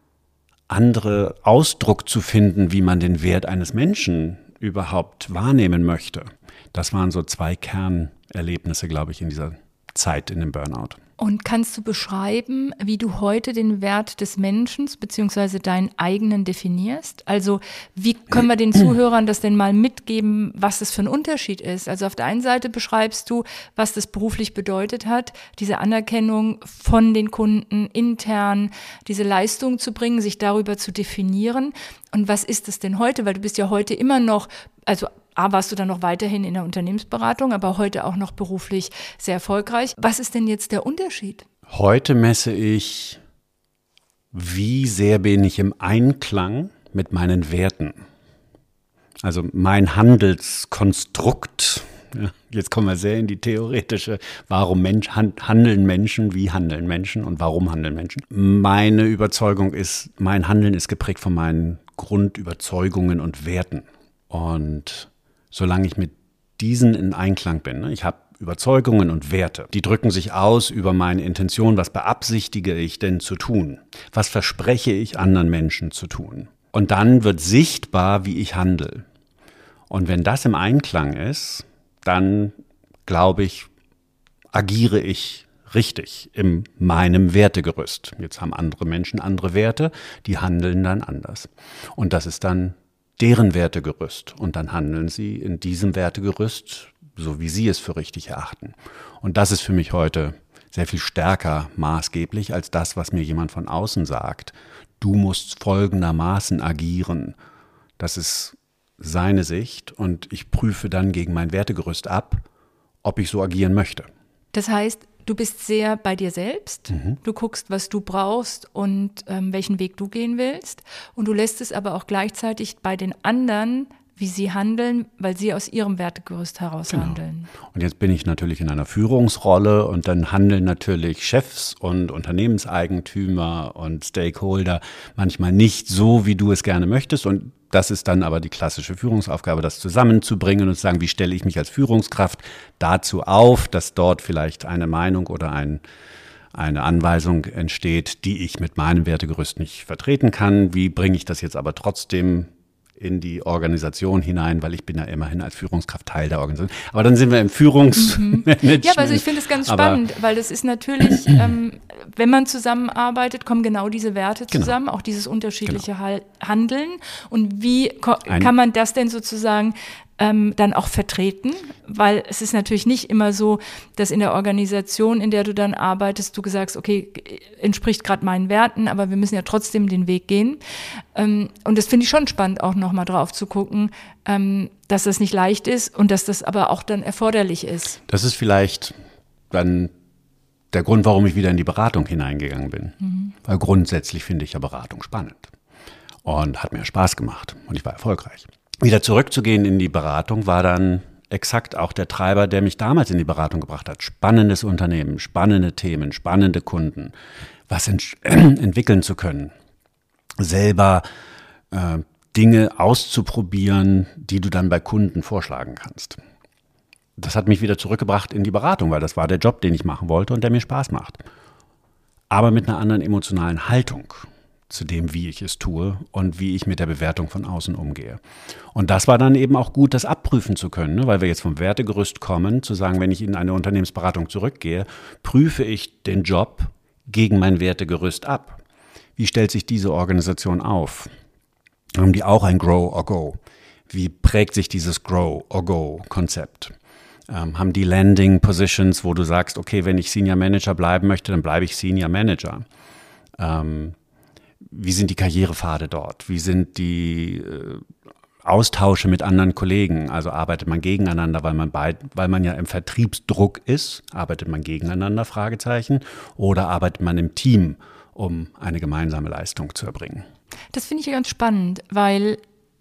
Ausdruck zu finden, wie man den Wert eines Menschen überhaupt wahrnehmen möchte. Das waren so 2 Kernerlebnisse, glaube ich, in dieser Zeit in dem Burnout. Und kannst du beschreiben, wie du heute den Wert des Menschen bzw. deinen eigenen definierst? Also wie können wir den Zuhörern das denn mal mitgeben, was das für ein Unterschied ist? Also auf der einen Seite beschreibst du, was das beruflich bedeutet hat, diese Anerkennung von den Kunden intern, diese Leistung zu bringen, sich darüber zu definieren. Und was ist es denn heute? Weil du bist ja heute immer noch, also warst du dann noch weiterhin in der Unternehmensberatung, aber heute auch noch beruflich sehr erfolgreich. Was ist denn jetzt der Unterschied? Heute messe ich, wie sehr bin ich im Einklang mit meinen Werten. Also mein Handelskonstrukt, ja, jetzt kommen wir sehr in die theoretische, warum handeln Menschen, wie handeln Menschen und warum handeln Menschen. Meine Überzeugung ist, mein Handeln ist geprägt von meinen Grundüberzeugungen und Werten. Und solange ich mit diesen in Einklang bin, ich habe Überzeugungen und Werte, die drücken sich aus über meine Intention, was beabsichtige ich denn zu tun? Was verspreche ich anderen Menschen zu tun? Und dann wird sichtbar, wie ich handle. Und wenn das im Einklang ist, dann, glaube ich, agiere ich richtig in meinem Wertegerüst. Jetzt haben andere Menschen andere Werte, die handeln dann anders. Und das ist dann deren Wertegerüst. Und dann handeln sie in diesem Wertegerüst, so wie sie es für richtig erachten. Und das ist für mich heute sehr viel stärker maßgeblich als das, was mir jemand von außen sagt. Du musst folgendermaßen agieren. Das ist seine Sicht und ich prüfe dann gegen mein Wertegerüst ab, ob ich so agieren möchte. Das heißt, du bist sehr bei dir selbst, Du guckst, was du brauchst und welchen Weg du gehen willst und du lässt es aber auch gleichzeitig bei den anderen, wie sie handeln, weil sie aus ihrem Wertegerüst heraus handeln. Und jetzt bin ich natürlich in einer Führungsrolle und dann handeln natürlich Chefs und Unternehmenseigentümer und Stakeholder manchmal nicht so, wie du es gerne möchtest und das ist dann aber die klassische Führungsaufgabe, das zusammenzubringen und zu sagen, wie stelle ich mich als Führungskraft dazu auf, dass dort vielleicht eine Meinung oder eine Anweisung entsteht, die ich mit meinem Wertegerüst nicht vertreten kann. Wie bringe ich das jetzt aber trotzdem in die Organisation hinein, weil ich bin ja immerhin als Führungskraft Teil der Organisation. Aber dann sind wir im Führungsmanagement. Ja, also ich finde es ganz spannend, weil das ist natürlich, wenn man zusammenarbeitet, kommen genau diese Werte zusammen, auch dieses unterschiedliche Handeln. Und wie kann man das denn sozusagen dann auch vertreten? Weil es ist natürlich nicht immer so, dass in der Organisation, in der du dann arbeitest, du sagst, okay, entspricht gerade meinen Werten, aber wir müssen ja trotzdem den Weg gehen. Und das finde ich schon spannend, auch nochmal drauf zu gucken, dass das nicht leicht ist und dass das aber auch dann erforderlich ist. Das ist vielleicht dann der Grund, warum ich wieder in die Beratung hineingegangen bin. Weil grundsätzlich finde ich ja Beratung spannend und hat mir Spaß gemacht und ich war erfolgreich. Wieder zurückzugehen in die Beratung war dann exakt auch der Treiber, der mich damals in die Beratung gebracht hat. Spannendes Unternehmen, spannende Themen, spannende Kunden, was entwickeln zu können. Selber Dinge auszuprobieren, die du dann bei Kunden vorschlagen kannst. Das hat mich wieder zurückgebracht in die Beratung, weil das war der Job, den ich machen wollte und der mir Spaß macht. Aber mit einer anderen emotionalen Haltung zu dem, wie ich es tue und wie ich mit der Bewertung von außen umgehe. Und das war dann eben auch gut, das abprüfen zu können, ne? Weil wir jetzt vom Wertegerüst kommen, zu sagen, wenn ich in eine Unternehmensberatung zurückgehe, prüfe ich den Job gegen mein Wertegerüst ab. Wie stellt sich diese Organisation auf? Haben die auch ein Grow or Go? Wie prägt sich dieses Grow or Go-Konzept? Haben die Landing Positions, wo du sagst, okay, wenn ich Senior Manager bleiben möchte, dann bleibe ich Senior Manager. Wie sind die Karrierepfade dort? Wie sind die Austausche mit anderen Kollegen? Also arbeitet man gegeneinander, weil man ja im Vertriebsdruck ist? Arbeitet man gegeneinander? Fragezeichen. Oder arbeitet man im Team, um eine gemeinsame Leistung zu erbringen? Das finde ich ganz spannend, weil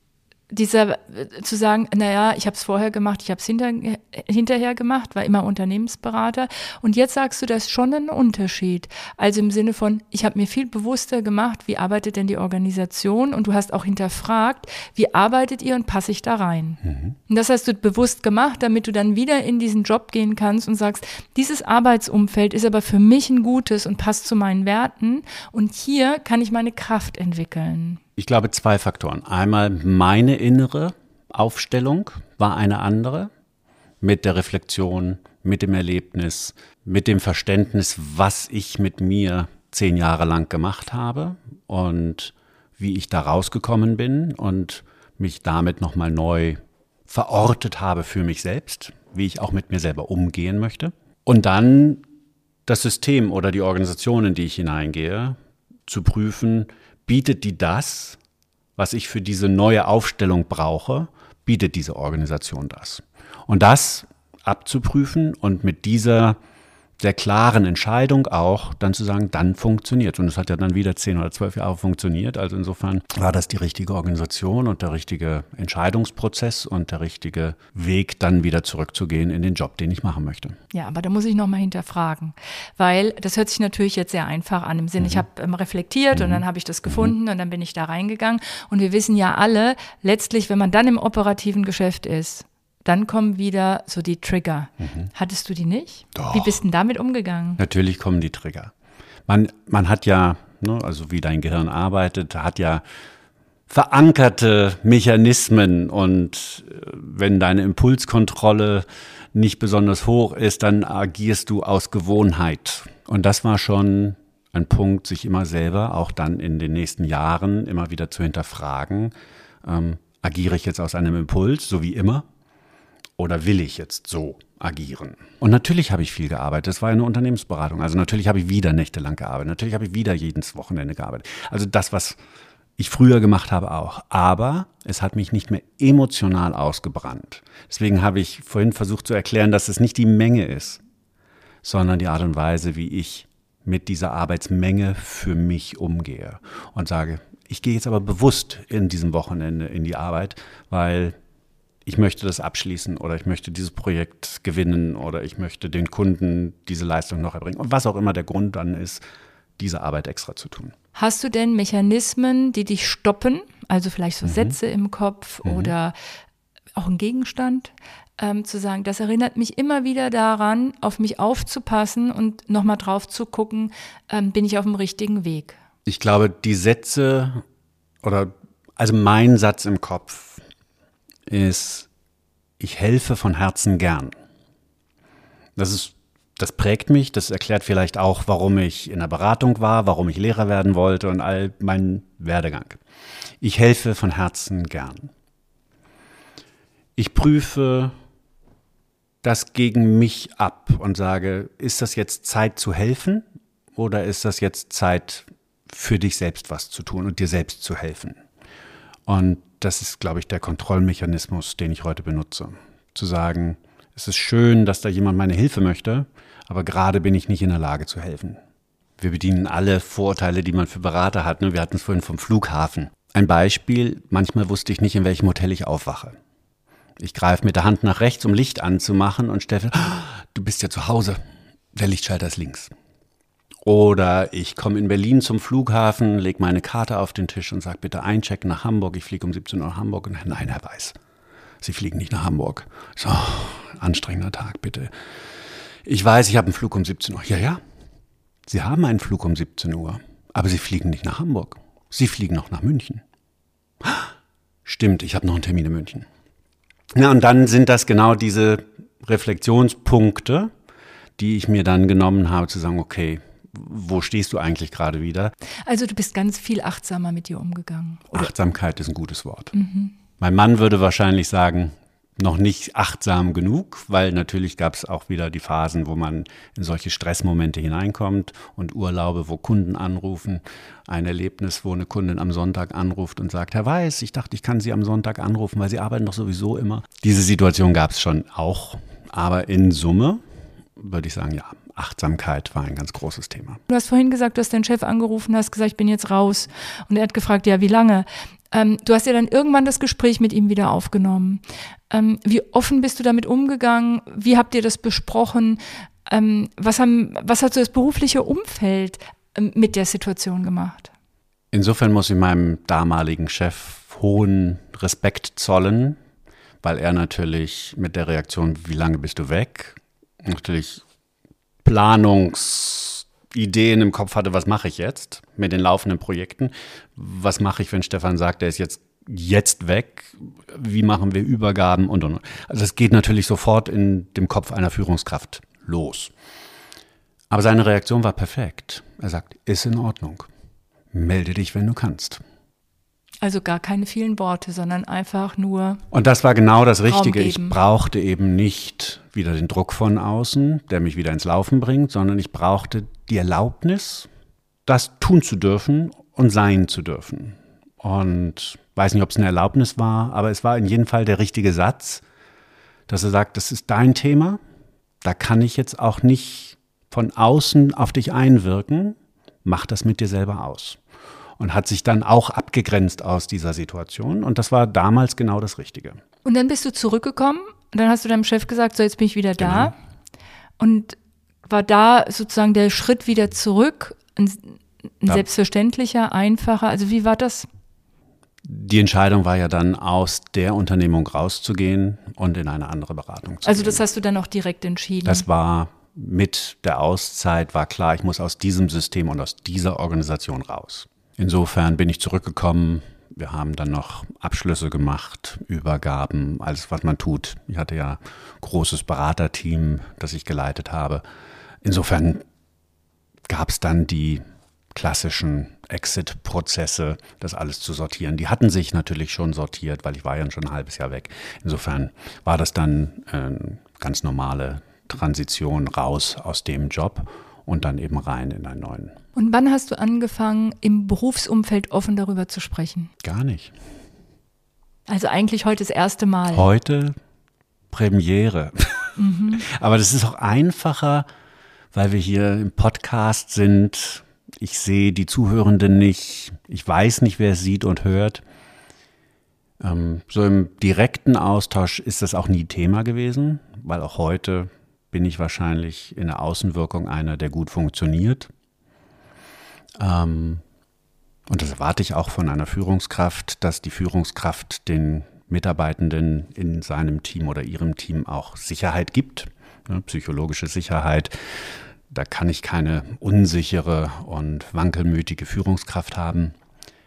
zu sagen, naja, ich habe es vorher gemacht, ich habe es hinterher gemacht, war immer Unternehmensberater und jetzt sagst du, das ist schon ein Unterschied. Also im Sinne von, ich habe mir viel bewusster gemacht, wie arbeitet denn die Organisation und du hast auch hinterfragt, wie arbeitet ihr und passe ich da rein? Und das hast du bewusst gemacht, damit du dann wieder in diesen Job gehen kannst und sagst, dieses Arbeitsumfeld ist aber für mich ein gutes und passt zu meinen Werten und hier kann ich meine Kraft entwickeln. Ich glaube, 2 Faktoren. Einmal meine innere Aufstellung war eine andere, mit der Reflexion, mit dem Erlebnis, mit dem Verständnis, was ich mit mir 10 Jahre lang gemacht habe und wie ich da rausgekommen bin und mich damit nochmal neu verortet habe für mich selbst, wie ich auch mit mir selber umgehen möchte. Und dann das System oder die Organisation, in die ich hineingehe, zu prüfen, bietet die das, was ich für diese neue Aufstellung brauche, bietet diese Organisation das. Und das abzuprüfen und mit dieser sehr klaren Entscheidung auch dann zu sagen, dann funktioniert. Und es hat ja dann wieder 10 oder 12 Jahre funktioniert. Also insofern war das die richtige Organisation und der richtige Entscheidungsprozess und der richtige Weg, dann wieder zurückzugehen in den Job, den ich machen möchte. Ja, aber da muss ich nochmal hinterfragen, weil das hört sich natürlich jetzt sehr einfach an. Im Sinne, ich habe reflektiert und dann habe ich das gefunden und dann bin ich da reingegangen. Und wir wissen ja alle, letztlich, wenn man dann im operativen Geschäft ist, dann kommen wieder so die Trigger. Hattest du die nicht? Doch. Wie bist du denn damit umgegangen? Natürlich kommen die Trigger. Man hat ja, ne, also wie dein Gehirn arbeitet, hat ja verankerte Mechanismen und wenn deine Impulskontrolle nicht besonders hoch ist, dann agierst du aus Gewohnheit. Und das war schon ein Punkt, sich immer selber, auch dann in den nächsten Jahren, immer wieder zu hinterfragen, agiere ich jetzt aus einem Impuls, so wie immer? Oder will ich jetzt so agieren? Und natürlich habe ich viel gearbeitet. Das war eine Unternehmensberatung. Also natürlich habe ich wieder nächtelang gearbeitet. Natürlich habe ich wieder jedes Wochenende gearbeitet. Also das, was ich früher gemacht habe, auch. Aber es hat mich nicht mehr emotional ausgebrannt. Deswegen habe ich vorhin versucht zu erklären, dass es nicht die Menge ist, sondern die Art und Weise, wie ich mit dieser Arbeitsmenge für mich umgehe. Und sage, ich gehe jetzt aber bewusst in diesem Wochenende in die Arbeit, weil ich möchte das abschließen oder ich möchte dieses Projekt gewinnen oder ich möchte den Kunden diese Leistung noch erbringen. Und was auch immer der Grund dann ist, diese Arbeit extra zu tun. Hast du denn Mechanismen, die dich stoppen? Also vielleicht so Sätze im Kopf oder auch ein Gegenstand? Zu sagen, das erinnert mich immer wieder daran, auf mich aufzupassen und nochmal drauf zu gucken, bin ich auf dem richtigen Weg? Ich glaube, die Sätze oder Also mein Satz im Kopf ist, ich helfe von Herzen gern. Das prägt mich, das erklärt vielleicht auch, warum ich in der Beratung war, warum ich Lehrer werden wollte und all meinen Werdegang. Ich helfe von Herzen gern. Ich prüfe das gegen mich ab und sage, ist das jetzt Zeit zu helfen oder ist das jetzt Zeit für dich selbst was zu tun und dir selbst zu helfen? Und das ist, glaube ich, der Kontrollmechanismus, den ich heute benutze. Zu sagen, es ist schön, dass da jemand meine Hilfe möchte, aber gerade bin ich nicht in der Lage zu helfen. Wir bedienen alle Vorurteile, die man für Berater hat. Wir hatten es vorhin vom Flughafen. Ein Beispiel, manchmal wusste ich nicht, in welchem Hotel ich aufwache. Ich greife mit der Hand nach rechts, um Licht anzumachen und stelle, du bist ja zu Hause, der Lichtschalter ist links. Oder ich komme in Berlin zum Flughafen, lege meine Karte auf den Tisch und sage, bitte einchecken nach Hamburg, ich fliege um 17 Uhr nach Hamburg. Und nein, Herr Weiß, Sie fliegen nicht nach Hamburg. So, anstrengender Tag, bitte. Ich weiß, ich habe einen Flug um 17 Uhr. Ja, Sie haben einen Flug um 17 Uhr, aber Sie fliegen nicht nach Hamburg. Sie fliegen noch nach München. Stimmt, ich habe noch einen Termin in München. Ja, und dann sind das genau diese Reflexionspunkte, die ich mir dann genommen habe, zu sagen, okay, wo stehst du eigentlich gerade wieder? Also du bist ganz viel achtsamer mit dir umgegangen. Oder? Achtsamkeit ist ein gutes Wort. Mein Mann würde wahrscheinlich sagen, noch nicht achtsam genug, weil natürlich gab es auch wieder die Phasen, wo man in solche Stressmomente hineinkommt und Urlaube, wo Kunden anrufen. Ein Erlebnis, wo eine Kundin am Sonntag anruft und sagt, Herr Weiß, ich dachte, ich kann Sie am Sonntag anrufen, weil Sie arbeiten doch sowieso immer. Diese Situation gab es schon auch, aber in Summe würde ich sagen, ja, Achtsamkeit war ein ganz großes Thema. Du hast vorhin gesagt, du hast deinen Chef angerufen, hast gesagt, ich bin jetzt raus. Und er hat gefragt, ja, wie lange? Du hast ja dann irgendwann das Gespräch mit ihm wieder aufgenommen. Wie offen bist du damit umgegangen? Wie habt ihr das besprochen? Was hat so das berufliche Umfeld mit der Situation gemacht? Insofern muss ich meinem damaligen Chef hohen Respekt zollen, weil er natürlich mit der Reaktion, wie lange bist du weg, natürlich Planungsideen im Kopf hatte, was mache ich jetzt mit den laufenden Projekten? Was mache ich, wenn Stefan sagt, er ist jetzt weg? Wie machen wir Übergaben und. Also das geht natürlich sofort in dem Kopf einer Führungskraft los. Aber seine Reaktion war perfekt. Er sagt, ist in Ordnung. Melde dich, wenn du kannst. Also gar keine vielen Worte, sondern einfach nur. Und das war genau das Richtige. Raum Ich geben. brauchte eben nicht wieder den Druck von außen, der mich wieder ins Laufen bringt, sondern ich brauchte die Erlaubnis, das tun zu dürfen und sein zu dürfen. Und weiß nicht, ob es eine Erlaubnis war, aber es war in jedem Fall der richtige Satz, dass er sagt, das ist dein Thema, da kann ich jetzt auch nicht von außen auf dich einwirken, mach das mit dir selber aus. Und hat sich dann auch abgegrenzt aus dieser Situation. Und das war damals genau das Richtige. Und dann bist du zurückgekommen und dann hast du deinem Chef gesagt, so jetzt bin ich wieder da. Genau. Und war da sozusagen der Schritt wieder zurück, ein selbstverständlicher, einfacher? Also wie war das? Die Entscheidung war ja dann, aus der Unternehmung rauszugehen und in eine andere Beratung zu Also gehen. das hast du dann auch direkt entschieden? Das war mit der Auszeit, war klar, ich muss aus diesem System und aus dieser Organisation raus. Insofern bin ich zurückgekommen. Wir haben dann noch Abschlüsse gemacht, Übergaben, alles, was man tut. Ich hatte ja ein großes Beraterteam, das ich geleitet habe. Insofern gab es dann die klassischen Exit-Prozesse, das alles zu sortieren. Die hatten sich natürlich schon sortiert, weil ich war ja schon ein halbes Jahr weg. Insofern war das dann eine ganz normale Transition raus aus dem Job und dann eben rein in einen neuen. Und wann hast du angefangen, im Berufsumfeld offen darüber zu sprechen? Gar nicht. Also eigentlich heute das erste Mal. Heute Premiere. Aber das ist auch einfacher, weil wir hier im Podcast sind. Ich sehe die Zuhörenden nicht. Ich weiß nicht, wer es sieht und hört. So im direkten Austausch ist das auch nie Thema gewesen, weil auch heute bin ich wahrscheinlich in der Außenwirkung einer, der gut funktioniert. Und das erwarte ich auch von einer Führungskraft, dass die Führungskraft den Mitarbeitenden in seinem Team oder ihrem Team auch Sicherheit gibt, ne, psychologische Sicherheit. Da kann ich keine unsichere und wankelmütige Führungskraft haben.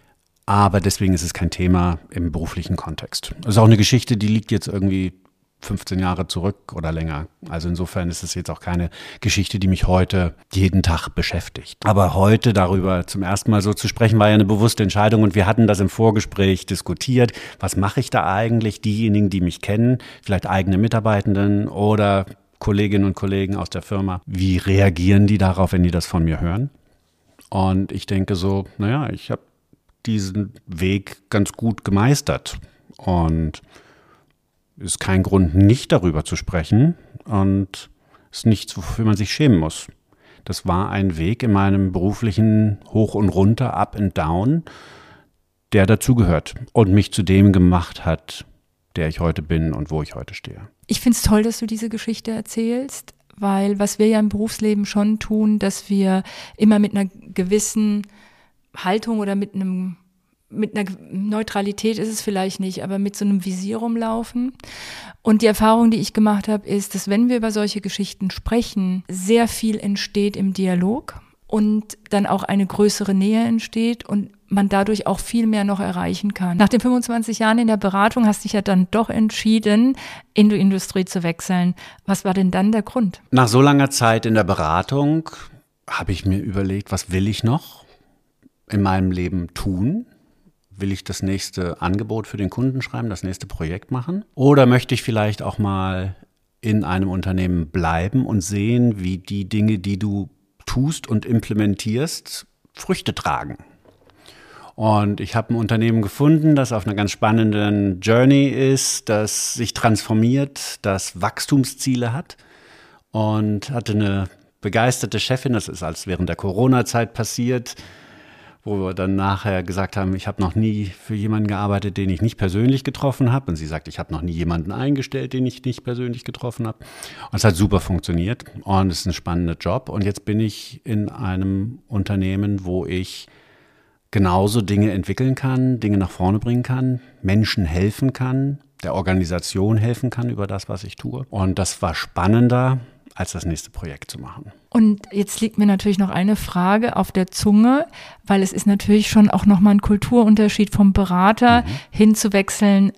Aber deswegen ist es kein Thema im beruflichen Kontext. Es ist auch eine Geschichte, die liegt jetzt irgendwie 15 Jahre zurück oder länger. Also insofern ist es jetzt auch keine Geschichte, die mich heute jeden Tag beschäftigt. Aber heute darüber zum ersten Mal so zu sprechen, war ja eine bewusste Entscheidung und wir hatten das im Vorgespräch diskutiert. Was mache ich da eigentlich? Diejenigen, die mich kennen, vielleicht eigene Mitarbeitenden oder Kolleginnen und Kollegen aus der Firma, wie reagieren die darauf, wenn die das von mir hören? Und ich denke so, ich habe diesen Weg ganz gut gemeistert und ist kein Grund, nicht darüber zu sprechen und ist nichts, wofür man sich schämen muss. Das war ein Weg in meinem beruflichen Hoch und Runter, Up and Down, der dazugehört und mich zu dem gemacht hat, der ich heute bin und wo ich heute stehe. Ich finde es toll, dass du diese Geschichte erzählst, weil was wir ja im Berufsleben schon tun, dass wir immer mit einer gewissen Haltung oder mit einer Neutralität ist es vielleicht nicht, aber mit so einem Visier rumlaufen. Und die Erfahrung, die ich gemacht habe, ist, dass wenn wir über solche Geschichten sprechen, sehr viel entsteht im Dialog und dann auch eine größere Nähe entsteht und man dadurch auch viel mehr noch erreichen kann. Nach den 25 Jahren in der Beratung hast du dich ja dann doch entschieden, in die Industrie zu wechseln. Was war denn dann der Grund? Nach so langer Zeit in der Beratung habe ich mir überlegt, was will ich noch in meinem Leben tun? Will ich das nächste Angebot für den Kunden schreiben, das nächste Projekt machen? Oder möchte ich vielleicht auch mal in einem Unternehmen bleiben und sehen, wie die Dinge, die du tust und implementierst, Früchte tragen? Und ich habe ein Unternehmen gefunden, das auf einer ganz spannenden Journey ist, das sich transformiert, das Wachstumsziele hat und hatte eine begeisterte Chefin, das ist als während der Corona-Zeit passiert, wo wir dann nachher gesagt haben, ich habe noch nie für jemanden gearbeitet, den ich nicht persönlich getroffen habe. Und sie sagt, ich habe noch nie jemanden eingestellt, den ich nicht persönlich getroffen habe. Und es hat super funktioniert und es ist ein spannender Job. Und jetzt bin ich in einem Unternehmen, wo ich genauso Dinge entwickeln kann, Dinge nach vorne bringen kann, Menschen helfen kann, der Organisation helfen kann über das, was ich tue. Und das war spannender, als das nächste Projekt zu machen. Und jetzt liegt mir natürlich noch eine Frage auf der Zunge, weil es ist natürlich schon auch nochmal ein Kulturunterschied vom Berater hinzuwechseln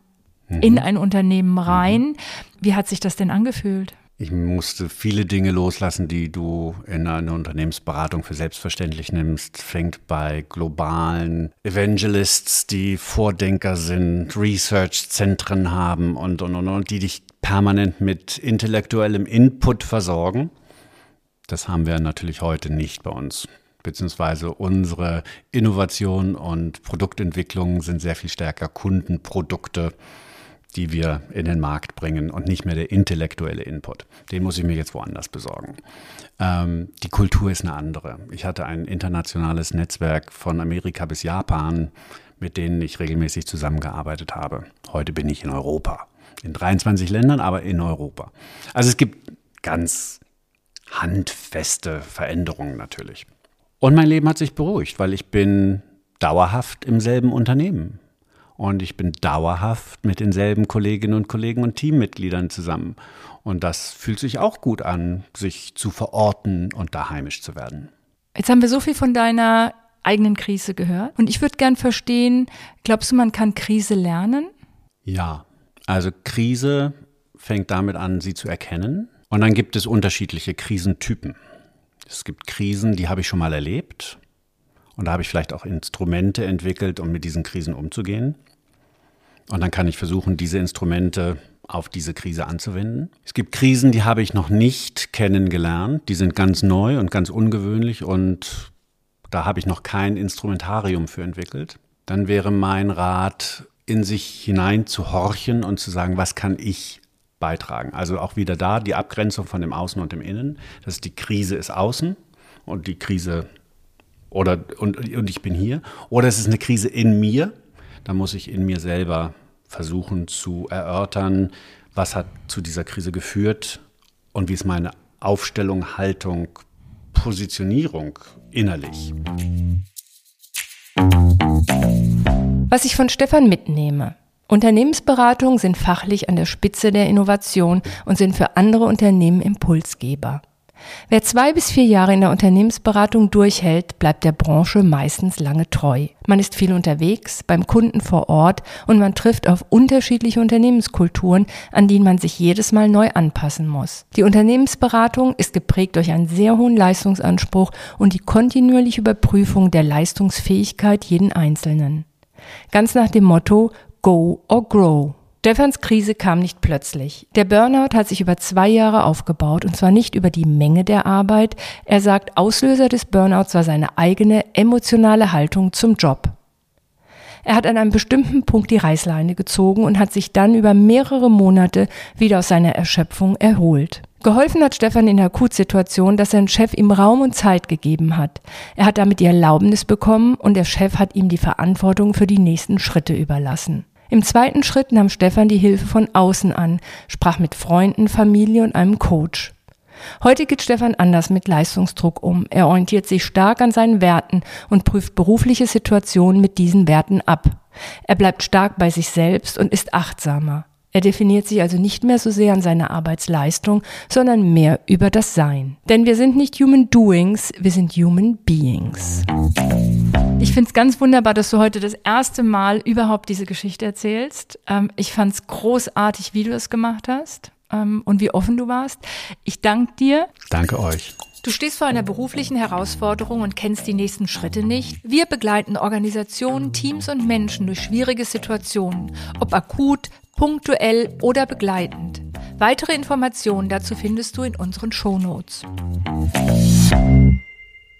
in ein Unternehmen rein. Wie hat sich das denn angefühlt? Ich musste viele Dinge loslassen, die du in einer Unternehmensberatung für selbstverständlich nimmst. Fängt bei globalen Evangelists, die Vordenker sind, Research-Zentren haben und, die dich permanent mit intellektuellem Input versorgen. Das haben wir natürlich heute nicht bei uns. Beziehungsweise unsere Innovation und Produktentwicklung sind sehr viel stärker Kundenprodukte, die wir in den Markt bringen und nicht mehr der intellektuelle Input. Den muss ich mir jetzt woanders besorgen. Die Kultur ist eine andere. Ich hatte ein internationales Netzwerk von Amerika bis Japan, mit denen ich regelmäßig zusammengearbeitet habe. Heute bin ich in Europa. In 23 Ländern, aber in Europa. Also es gibt ganz handfeste Veränderungen natürlich. Und mein Leben hat sich beruhigt, weil ich bin dauerhaft im selben Unternehmen. Und ich bin dauerhaft mit denselben Kolleginnen und Kollegen und Teammitgliedern zusammen. Und das fühlt sich auch gut an, sich zu verorten und da heimisch zu werden. Jetzt haben wir so viel von deiner eigenen Krise gehört. Und ich würde gern verstehen, glaubst du, man kann Krise lernen? Ja, also Krise fängt damit an, sie zu erkennen. Und dann gibt es unterschiedliche Krisentypen. Es gibt Krisen, die habe ich schon mal erlebt. Und da habe ich vielleicht auch Instrumente entwickelt, um mit diesen Krisen umzugehen. Und dann kann ich versuchen, diese Instrumente auf diese Krise anzuwenden. Es gibt Krisen, die habe ich noch nicht kennengelernt. Die sind ganz neu und ganz ungewöhnlich und da habe ich noch kein Instrumentarium für entwickelt. Dann wäre mein Rat, in sich hinein zu horchen und zu sagen, was kann ich beitragen? Also auch wieder da die Abgrenzung von dem Außen und dem Innen. Das ist die Krise ist außen und die Krise und ich bin hier. Oder es ist eine Krise in mir. Da muss ich in mir selber versuchen zu erörtern, was hat zu dieser Krise geführt und wie ist meine Aufstellung, Haltung, Positionierung innerlich. Was ich von Stefan mitnehme: Unternehmensberatungen sind fachlich an der Spitze der Innovation und sind für andere Unternehmen Impulsgeber. Wer 2 bis 4 Jahre in der Unternehmensberatung durchhält, bleibt der Branche meistens lange treu. Man ist viel unterwegs, beim Kunden vor Ort und man trifft auf unterschiedliche Unternehmenskulturen, an die man sich jedes Mal neu anpassen muss. Die Unternehmensberatung ist geprägt durch einen sehr hohen Leistungsanspruch und die kontinuierliche Überprüfung der Leistungsfähigkeit jeden Einzelnen. Ganz nach dem Motto Go or Grow. Stefans Krise kam nicht plötzlich. Der Burnout hat sich über 2 Jahre aufgebaut und zwar nicht über die Menge der Arbeit. Er sagt, Auslöser des Burnouts war seine eigene emotionale Haltung zum Job. Er hat an einem bestimmten Punkt die Reißleine gezogen und hat sich dann über mehrere Monate wieder aus seiner Erschöpfung erholt. Geholfen hat Stefan in der Akutsituation, dass sein Chef ihm Raum und Zeit gegeben hat. Er hat damit die Erlaubnis bekommen und der Chef hat ihm die Verantwortung für die nächsten Schritte überlassen. Im zweiten Schritt nahm Stefan die Hilfe von außen an, sprach mit Freunden, Familie und einem Coach. Heute geht Stefan anders mit Leistungsdruck um. Er orientiert sich stark an seinen Werten und prüft berufliche Situationen mit diesen Werten ab. Er bleibt stark bei sich selbst und ist achtsamer. Er definiert sich also nicht mehr so sehr an seiner Arbeitsleistung, sondern mehr über das Sein. Denn wir sind nicht Human Doings, wir sind Human Beings. Ich finde es ganz wunderbar, dass du heute das erste Mal überhaupt diese Geschichte erzählst. Ich fand es großartig, wie du es gemacht hast und wie offen du warst. Ich danke dir. Danke euch. Du stehst vor einer beruflichen Herausforderung und kennst die nächsten Schritte nicht. Wir begleiten Organisationen, Teams und Menschen durch schwierige Situationen, ob akut, punktuell oder begleitend. Weitere Informationen dazu findest du in unseren Shownotes.